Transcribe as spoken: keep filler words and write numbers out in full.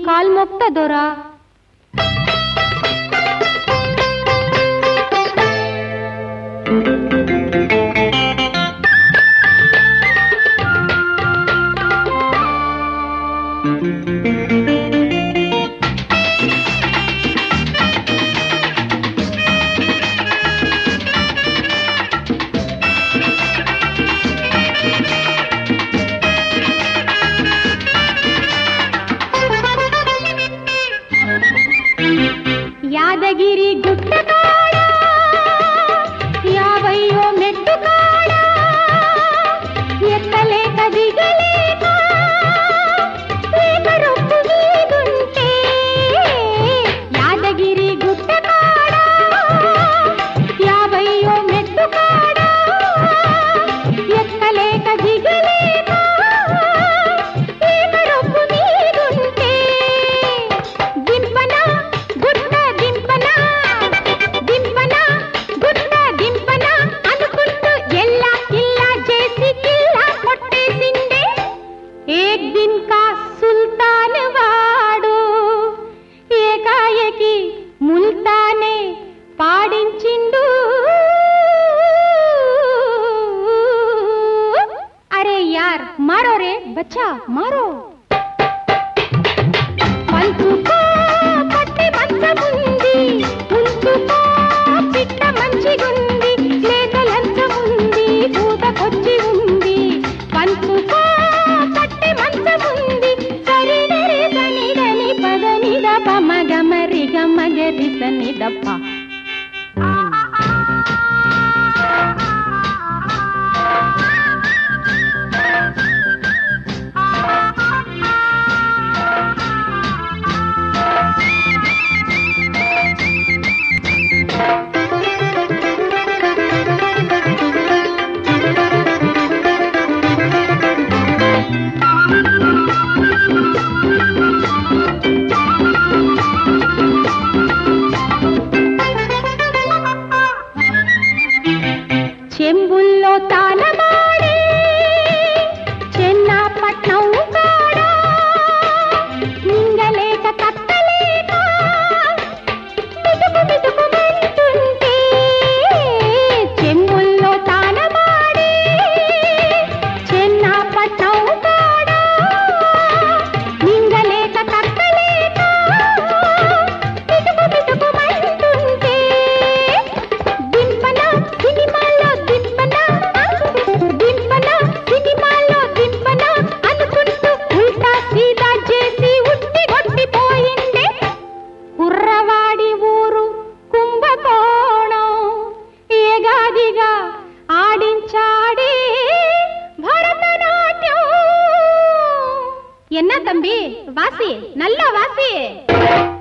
Call మొక్త దొరా. యాదగిరి గుట్ట కాడ యాభయ్యో మెట్టు కాడ ఎక్కలేక దిగలేక లేక రొప్పు మీదుంటే యాదగిరి గుట్ట కాడ యాభయ్యో మెట్టు కాడ ఎక్కలేక దిగలేక లేక రొప్పు మీదుంటే దింపన గుట్ట దింపన దింపన గుట్ట దింపన అనుకుంటూ ఎల్లా కిల్లా చేసి కిల్లా కొట్టేసిండే. ఏక్ దిన్ కా సుల్తాన్ వాడు ఏకాయకి ముల్తానే పాడించిండు. అరే యార్ మారో రే బచ్చా మారో. పంచుకో పట్టి మంచముంది ఉంచుకో పిట్ట మంచిగుంది లేక లంచముంది పూతకొచ్చి ఉంది. పంచుకో పట్టి మంచముంది సరిడరి సనిదని పదనిద పమగమరి గమగరి సనిదప్ప. చెంబుల్లో తాళమాడే చెన్నాపట్నం కాడ మింగలేక కట్టలేక మిటుకు మిటుకు మంటుంటే. చెంబుల్లో తాళమాడే చెన్నాపట్నం కాడ మింగలేక కట్టలేక మిటుకు మిటుకు మంటుంటే. దింపన సినిమాలో దింపన దింపన సినిమాలో దింపన అనుకుంటూ ఉల్టా సీదా చేసి ఉట్టి కొట్టిపోయిండే. కుర్రవాడి ఊరు కుంభకోణం ఏగాదిగా ఆడించాడే భరతనాట్యం. ఎన్నా తంబి వాసి నల్ల వాసి.